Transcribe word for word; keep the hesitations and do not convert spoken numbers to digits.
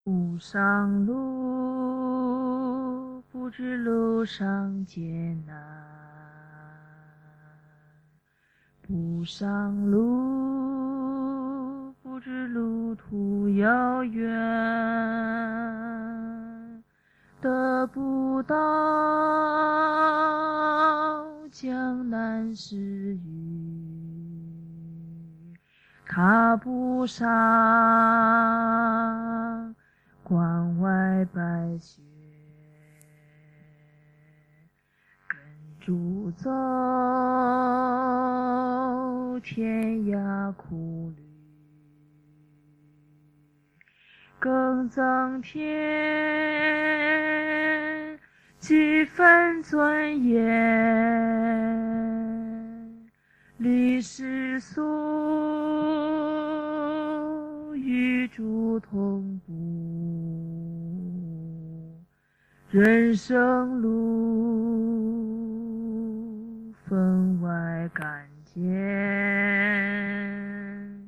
不上路，不知路上艰难；不上路，不知路途遥远。得不到江南诗语，踏不上关外白雪，跟主走天涯苦旅，更增添几分尊严。历史书与主同步，人生路